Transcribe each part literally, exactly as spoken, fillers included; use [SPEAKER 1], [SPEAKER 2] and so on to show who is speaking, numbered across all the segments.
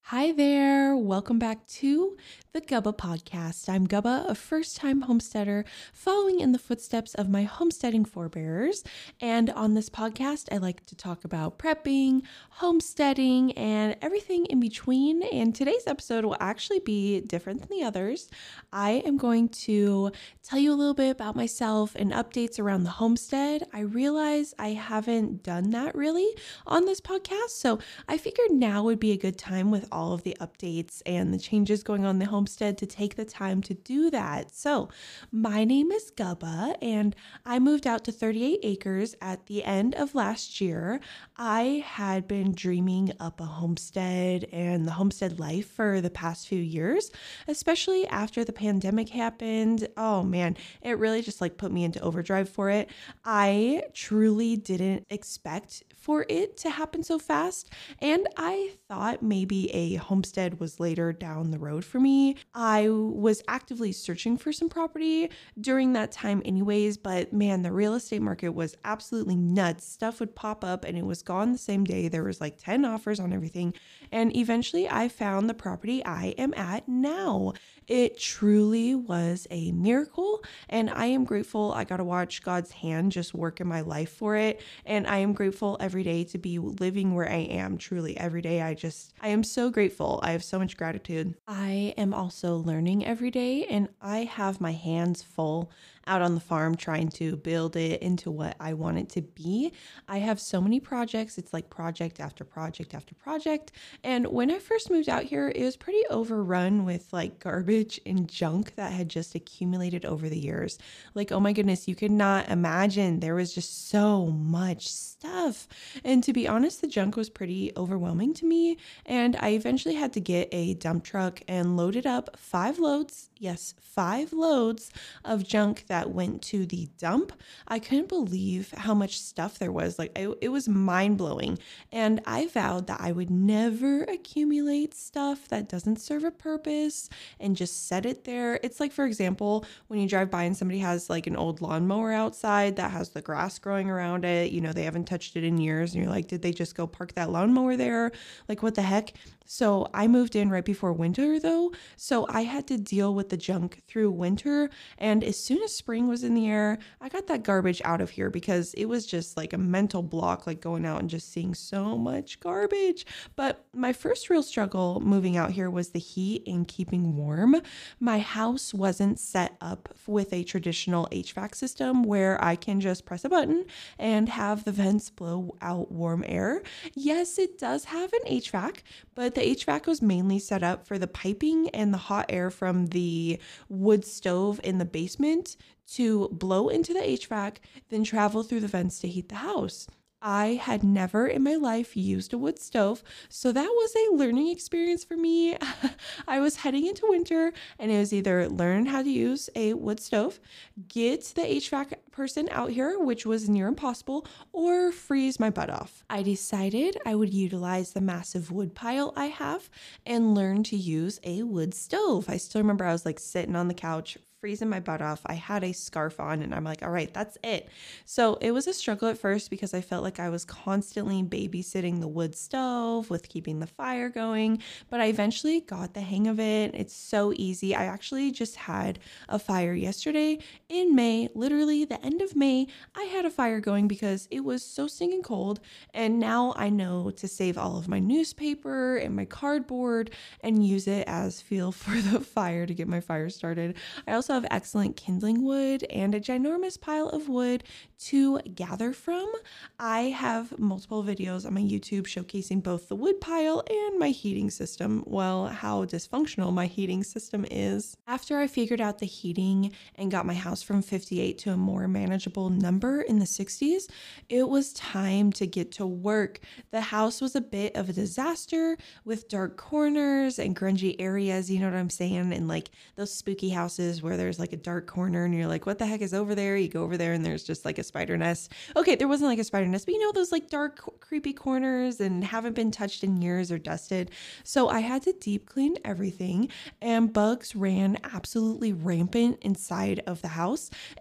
[SPEAKER 1] Hi there. Welcome back to the Gubba podcast. I'm Gubba, a first-time homesteader following in the footsteps of my homesteading forebears. And on this podcast, I like to talk about prepping, homesteading, and everything in between. And today's episode will actually be different than the others. I am going to tell you a little bit about myself and updates around the homestead. I realize I haven't done that really on this podcast, so I figured now would be a good time with all of the updates and the changes going on in the homestead to take the time to do that. So my name is Gubba and I moved out to thirty-eight acres at the end of last year. I had been dreaming up a homestead and the homestead life for the past few years, especially after the pandemic happened. Oh man, it really just like put me into overdrive for it. I truly didn't expect for it to happen so fast, and I thought maybe a homestead was later down the road for me. I was actively searching for some property during that time anyways, but man, the real estate market was absolutely nuts. Stuff would pop up and it was gone the same day. There was like ten offers on everything, and eventually I found the property I am at now. It truly was a miracle, and I am grateful I got to watch God's hand just work in my life for it, and I am grateful every day to be living where I am. Truly every day I just I am so grateful. I have so much gratitude. I am also learning every day, and I have my hands full out on the farm trying to build it into what I want it to be. I have so many projects. It's like project after project after project. And when I first moved out here, it was pretty overrun with like garbage and junk that had just accumulated over the years. Like, oh my goodness, you could not imagine. There was just so much stuff. And to be honest, the junk was pretty overwhelming to me. And I eventually had to get a dump truck and load it up five loads. Yes, five loads of junk that went to the dump. I couldn't believe how much stuff there was. Like, it, it was mind blowing. And I vowed that I would never accumulate stuff that doesn't serve a purpose and just set it there. It's like, for example, when you drive by and somebody has like an old lawnmower outside that has the grass growing around it, you know, they haven't touched it in years. And you're like, did they just go park that lawnmower there? Like, what the heck? So I moved in right before winter though. So I had to deal with the junk through winter. And as soon as spring was in the air, I got that garbage out of here because it was just like a mental block, like going out and just seeing so much garbage. But my first real struggle moving out here was the heat and keeping warm. My house wasn't set up with a traditional H V A C system where I can just press a button and have the vents blow out warm air. Yes, it does have an H V A C, but the H V A C was mainly set up for the piping and the hot air from the wood stove in the basement to blow into the H V A C, then travel through the vents to heat the house. I had never in my life used a wood stove, so that was a learning experience for me. I was heading into winter, and it was either learn how to use a wood stove, get the H V A C person out here, which was near impossible, or freeze my butt off. I decided I would utilize the massive wood pile I have and learn to use a wood stove. I still remember I was like sitting on the couch, freezing my butt off. I had a scarf on and I'm like, all right, that's it. So it was a struggle at first because I felt like I was constantly babysitting the wood stove with keeping the fire going, but I eventually got the hang of it. It's so easy. I actually just had a fire yesterday in May, literally the end of May. I had a fire going because it was so stinking cold, and now I know to save all of my newspaper and my cardboard and use it as fuel for the fire to get my fire started. I also have excellent kindling wood and a ginormous pile of wood to gather from. I have multiple videos on my YouTube showcasing both the wood pile and my heating system. Well, how dysfunctional my heating system is. After I figured out the heating and got my house from fifty-eight to a more manageable number in the sixties, it was time to get to work. The house was a bit of a disaster with dark corners and grungy areas, you know what I'm saying? And like those spooky houses where there's like a dark corner and you're like, what the heck is over there? You go over there and there's just like a spider nest. Okay, there wasn't like a spider nest, but you know those like dark, creepy corners and haven't been touched in years or dusted. So I had to deep clean everything, and bugs ran absolutely rampant inside of the house. And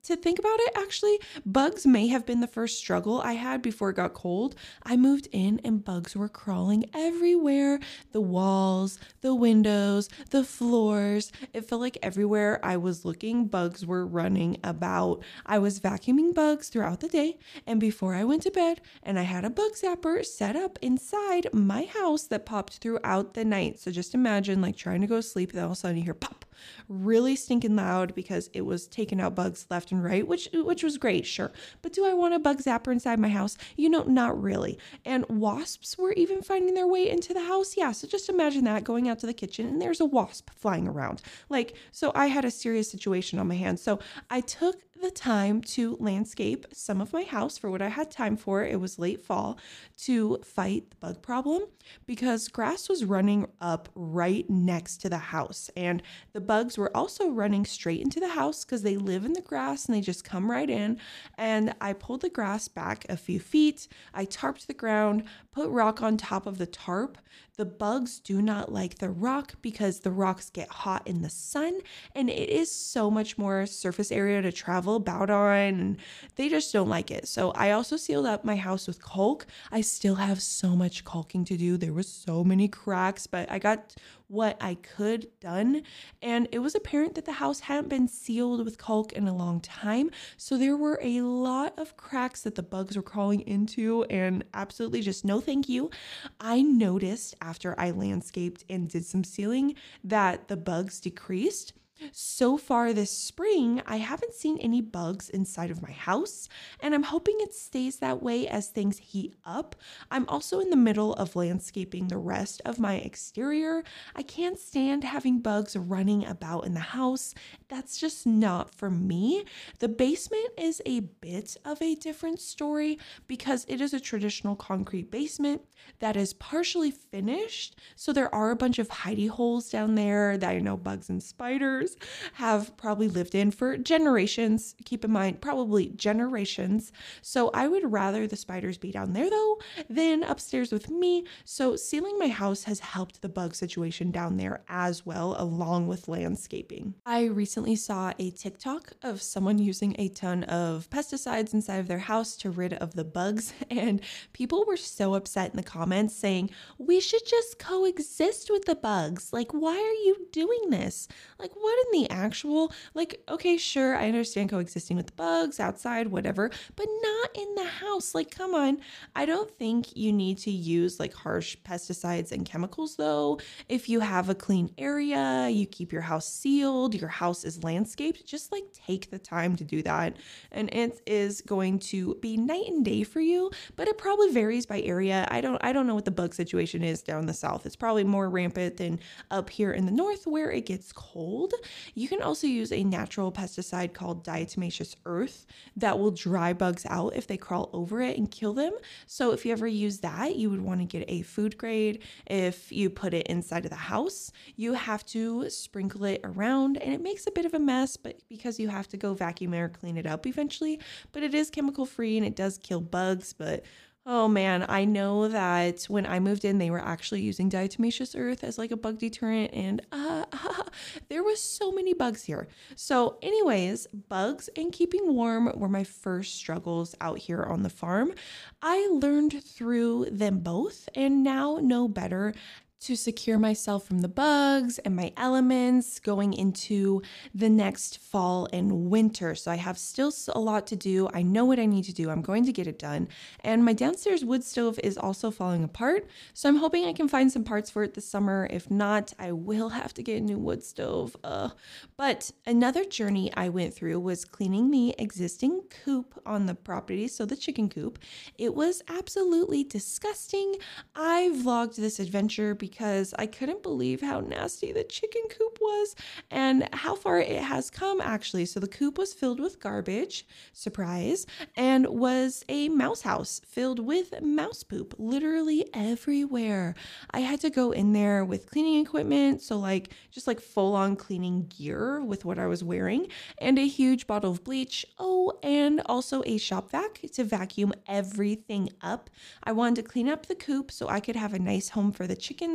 [SPEAKER 1] to think about it, actually, bugs may have been the first struggle I had before it got cold. I moved in and bugs were crawling everywhere. The walls, the windows, the floors. It felt like everywhere I was looking, bugs were running about. I was vacuuming bugs throughout the day, and before I went to bed, and I had a bug zapper set up inside my house that popped throughout the night. So just imagine like trying to go to sleep, then all of a sudden you hear pop, really stinking loud because it was taking out bugs left and right, which which was great, sure. But do I want a bug zapper inside my house? You know, not really. And wasps were even finding their way into the house. Yeah, so just imagine that, going out to the kitchen and there's a wasp flying around. Like, so I had a serious situation on my hands. So I took the time to landscape some of my house for what I had time for. It was late fall, to fight the bug problem because grass was running up right next to the house, and the bugs were also running straight into the house because they live in the grass and they just come right in. And I pulled the grass back a few feet. I tarped the ground, put rock on top of the tarp. The bugs do not like the rock because the rocks get hot in the sun, and it is so much more surface area to travel about on, and they just don't like it. So I also sealed up my house with caulk. I still have so much caulking to do. There was so many cracks, but I got what I could done. And it was apparent that the house hadn't been sealed with caulk in a long time. So there were a lot of cracks that the bugs were crawling into, and absolutely just no thank you. I noticed after I landscaped and did some sealing that the bugs decreased. So far this spring, I haven't seen any bugs inside of my house, and I'm hoping it stays that way as things heat up. I'm also in the middle of landscaping the rest of my exterior. I can't stand having bugs running about in the house. That's just not for me. The basement is a bit of a different story because it is a traditional concrete basement that is partially finished. So there are a bunch of hidey holes down there that I know bugs and spiders have probably lived in for generations. Keep in mind, probably generations. So I would rather the spiders be down there though than upstairs with me. So sealing my house has helped the bug situation down there as well, along with landscaping. I recently saw a TikTok of someone using a ton of pesticides inside of their house to rid of the bugs, and people were so upset in the comments saying, we should just coexist with the bugs. Like, why are you doing this? Like, what in the actual, like, okay, sure, I understand coexisting with the bugs outside, whatever, but not in the house. Like, come on. I don't think you need to use like harsh pesticides and chemicals though. If you have a clean area, you keep your house sealed, your house is landscaped, just like take the time to do that. And it is going to be night and day for you, but it probably varies by area. I don't, I don't know what the bug situation is down the south. It's probably more rampant than up here in the north where it gets cold. You can also use a natural pesticide called diatomaceous earth that will dry bugs out if they crawl over it and kill them. So if you ever use that, you would want to get a food grade. If you put it inside of the house, you have to sprinkle it around, and it makes a bit of a mess, but because you have to go vacuum it or clean it up eventually, but it is chemical free and it does kill bugs. But oh man, I know that when I moved in, they were actually using diatomaceous earth as like a bug deterrent, and uh, uh, there was so many bugs here. So anyways, bugs and keeping warm were my first struggles out here on the farm. I learned through them both and now know better to secure myself from the bugs and my elements going into the next fall and winter. So I have still a lot to do. I know what I need to do. I'm going to get it done. And my downstairs wood stove is also falling apart. So I'm hoping I can find some parts for it this summer. If not, I will have to get a new wood stove. Uh, but another journey I went through was cleaning the existing coop on the property. So the chicken coop. It was absolutely disgusting. I vlogged this adventure because because I couldn't believe how nasty the chicken coop was and how far it has come actually. So the coop was filled with garbage, surprise, and was a mouse house filled with mouse poop literally everywhere. I had to go in there with cleaning equipment, so like just like full on cleaning gear with what I was wearing, and a huge bottle of bleach. Oh, and also a shop vac to vacuum everything up. I wanted to clean up the coop so I could have a nice home for the chickens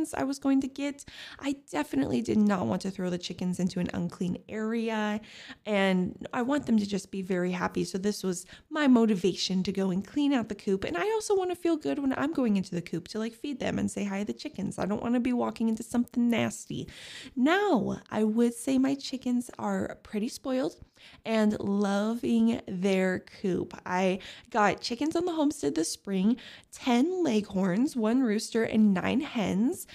[SPEAKER 1] chickens I was going to get. I definitely did not want to throw the chickens into an unclean area, and I want them to just be very happy. So this was my motivation to go and clean out the coop. And I also want to feel good when I'm going into the coop to like feed them and say hi to the chickens. I don't want to be walking into something nasty. Now, I would say my chickens are pretty spoiled and loving their coop. I got chickens on the homestead this spring, ten leghorns, one rooster, and nine hens.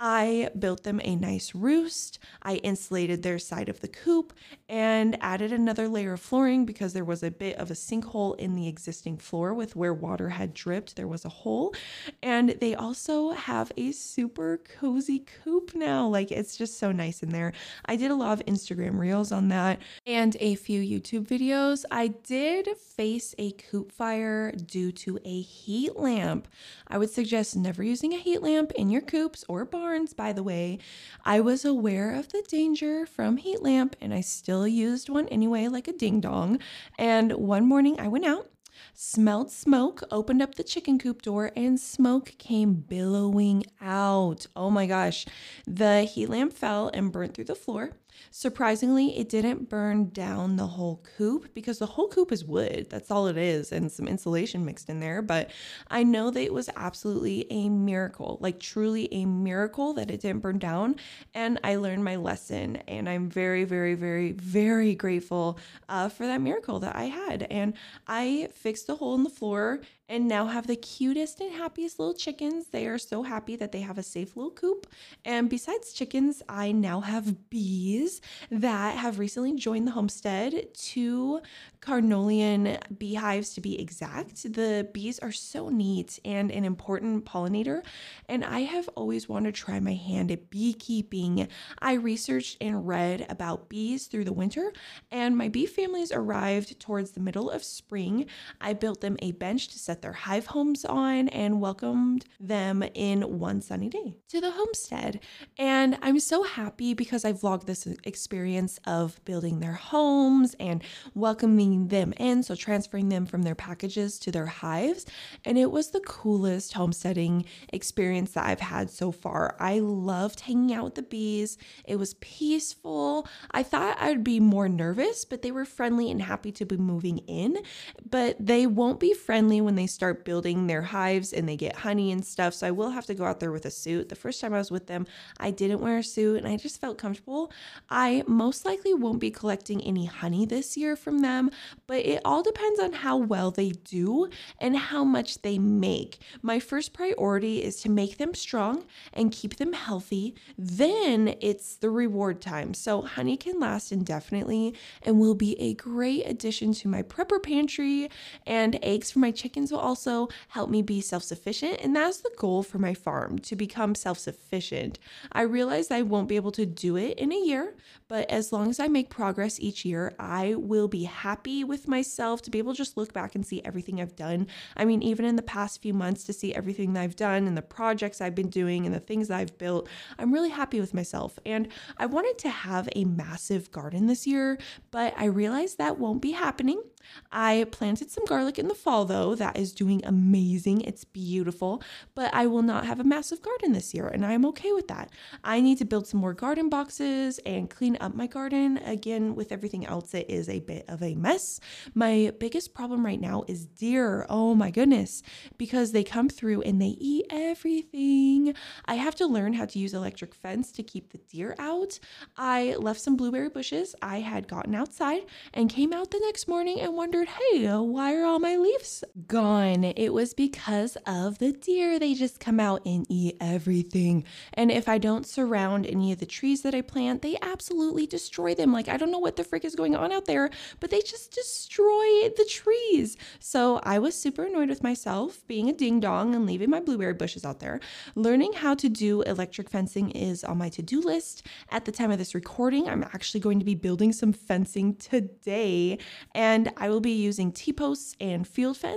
[SPEAKER 1] I built them a nice roost. I insulated their side of the coop and added another layer of flooring because there was a bit of a sinkhole in the existing floor with where water had dripped. There was a hole. And they also have a super cozy coop now. Like, it's just so nice in there. I did a lot of Instagram reels on that and a few YouTube videos. I did face a coop fire due to a heat lamp. I would suggest never using a heat lamp in your coops or barns. By the way, I was aware of the danger from heat lamp and I still used one anyway, like a ding dong. And one morning I went out, smelled smoke, opened up the chicken coop door, and smoke came billowing out. Oh my gosh. The heat lamp fell and burnt through the floor. Surprisingly, it didn't burn down the whole coop because the whole coop is wood. That's all it is, and some insulation mixed in there. But I know that it was absolutely a miracle, like truly a miracle that it didn't burn down. And I learned my lesson, and I'm very, very, very, very grateful uh, for that miracle that I had. And I fixed the hole in the floor and now have the cutest and happiest little chickens. They are so happy that they have a safe little coop. And besides chickens, I now have bees that have recently joined the homestead, two Carniolan beehives to be exact. The bees are so neat and an important pollinator, and I have always wanted to try my hand at beekeeping. I researched and read about bees through the winter, and my bee families arrived towards the middle of spring. I built them a bench to set their hive homes on and welcomed them in one sunny day to the homestead. And I'm so happy because I vlogged this experience of building their homes and welcoming them in, so transferring them from their packages to their hives. And it was the coolest homesteading experience that I've had so far. I loved hanging out with the bees. It was peaceful. I thought I'd be more nervous, but they were friendly and happy to be moving in. But they won't be friendly when they start building their hives and they get honey and stuff. So I will have to go out there with a suit. The first time I was with them, I didn't wear a suit and I just felt comfortable. I most likely won't be collecting any honey this year from them, but it all depends on how well they do and how much they make. My first priority is to make them strong and keep them healthy. Then it's the reward time. So honey can last indefinitely and will be a great addition to my prepper pantry, and eggs for my chickens will also help me be self-sufficient. And that's the goal for my farm, to become self-sufficient. I realize I won't be able to do it in a year, but as long as I make progress each year, I will be happy with myself to be able to just look back and see everything I've done. I mean, even in the past few months, to see everything that I've done and the projects I've been doing and the things that I've built, I'm really happy with myself. And I wanted to have a massive garden this year, but I realized that won't be happening. I planted some garlic in the fall though. That is doing amazing. It's beautiful, but I will not have a massive garden this year, and I'm okay with that. I need to build some more garden boxes and clean up my garden. Again, with everything else, it is a bit of a mess. My biggest problem right now is deer. Oh my goodness, because they come through and they eat everything. I have to learn how to use electric fence to keep the deer out. I left some blueberry bushes I had gotten outside and came out the next morning and wondered, hey, why are all my leaves gone? It was because of the deer. They just come out and eat everything. And if I don't surround any of the trees that I plant, they absolutely destroy them. Like, I don't know what the frick is going on out there, but they just destroy the trees. So I was super annoyed with myself being a ding dong and leaving my blueberry bushes out there. Learning how to do electric fencing is on my to-do list. At the time of this recording, I'm actually going to be building some fencing today, and I will be using T-posts and field fence.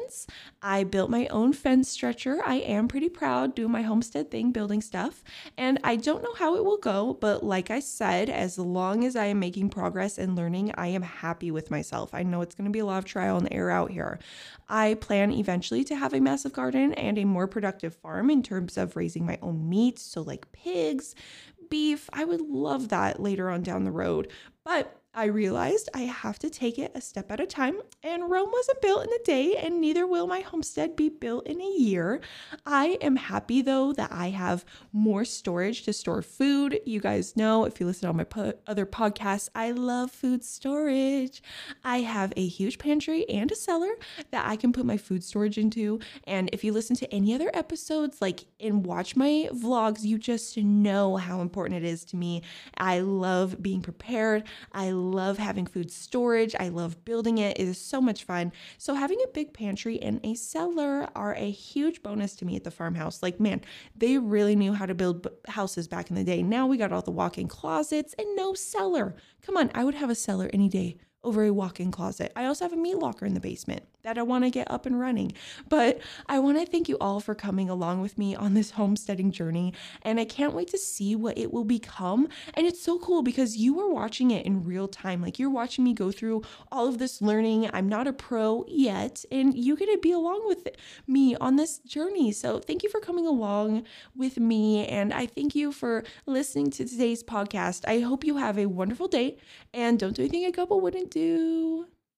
[SPEAKER 1] I built my own fence stretcher. I am pretty proud doing my homestead thing, building stuff. And I don't know how it will go, but like I said, as long as I am making progress and learning, I am happy with myself. I know it's going to be a lot of trial and error out here. I plan eventually to have a massive garden and a more productive farm in terms of raising my own meat. So like pigs, beef, I would love that later on down the road. But I realized I have to take it a step at a time, and Rome wasn't built in a day, and neither will my homestead be built in a year. I am happy though that I have more storage to store food. You guys know, if you listen to all my po- other podcasts, I love food storage. I have a huge pantry and a cellar that I can put my food storage into. And if you listen to any other episodes, like and watch my vlogs, you just know how important it is to me. I love being prepared. I love having food storage. I love building it. It is so much fun. So having a big pantry and a cellar are a huge bonus to me at the farmhouse. Like, man, they really knew how to build b- houses back in the day. Now we got all the walk-in closets and no cellar. Come on, I would have a cellar any day over a walk-in closet. I also have a meat locker in the basement that I want to get up and running. But I want to thank you all for coming along with me on this homesteading journey. And I can't wait to see what it will become. And it's so cool because you are watching it in real time. Like you're watching me go through all of this learning. I'm not a pro yet, and you're going to be along with me on this journey. So thank you for coming along with me. And I thank you for listening to today's podcast. I hope you have a wonderful day and don't do anything a couple wouldn't do.